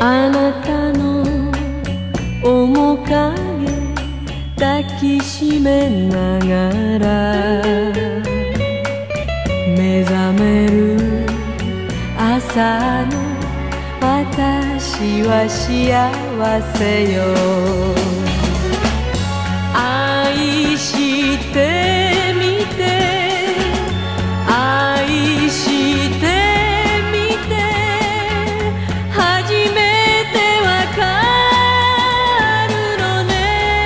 あなたの面影抱きしめながら目覚める朝の私は幸せよ。愛してみて愛してみて初めてわかるのね。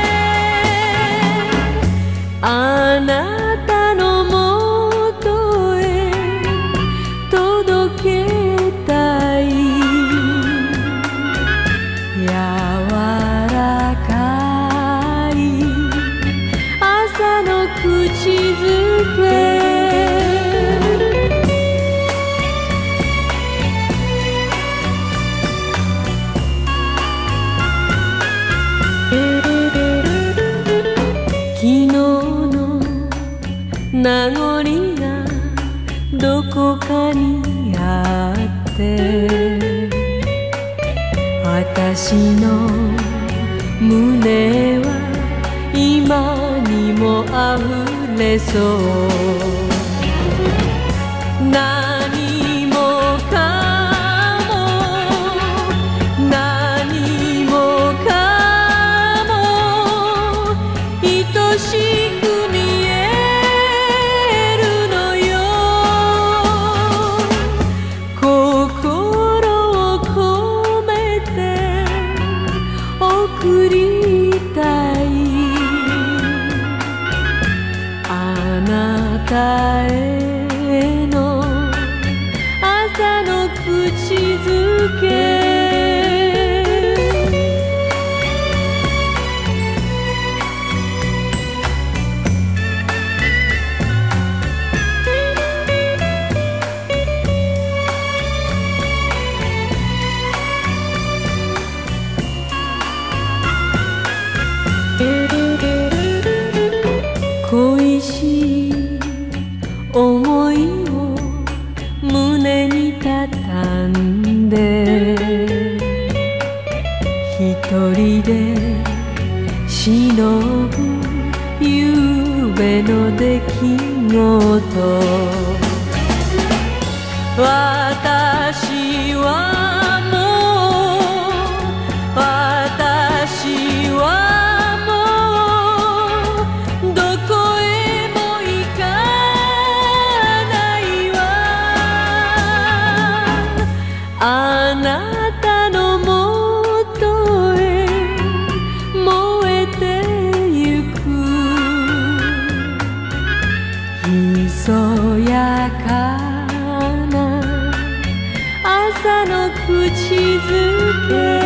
あなたのもとへ届けたい柔らかい朝の口づけ。昨日の名残がどこかにあって私の胸は今にも溢れそう。何もかも何もかも愛しく見えるのよ。心を込めて送りたいあなたへの朝の口づけ。恋しい思いを胸に畳んで一人で忍ぶ夕べの出来事。私はもう私はあなたのもとへ燃えてゆくひそやかな朝の口づけ。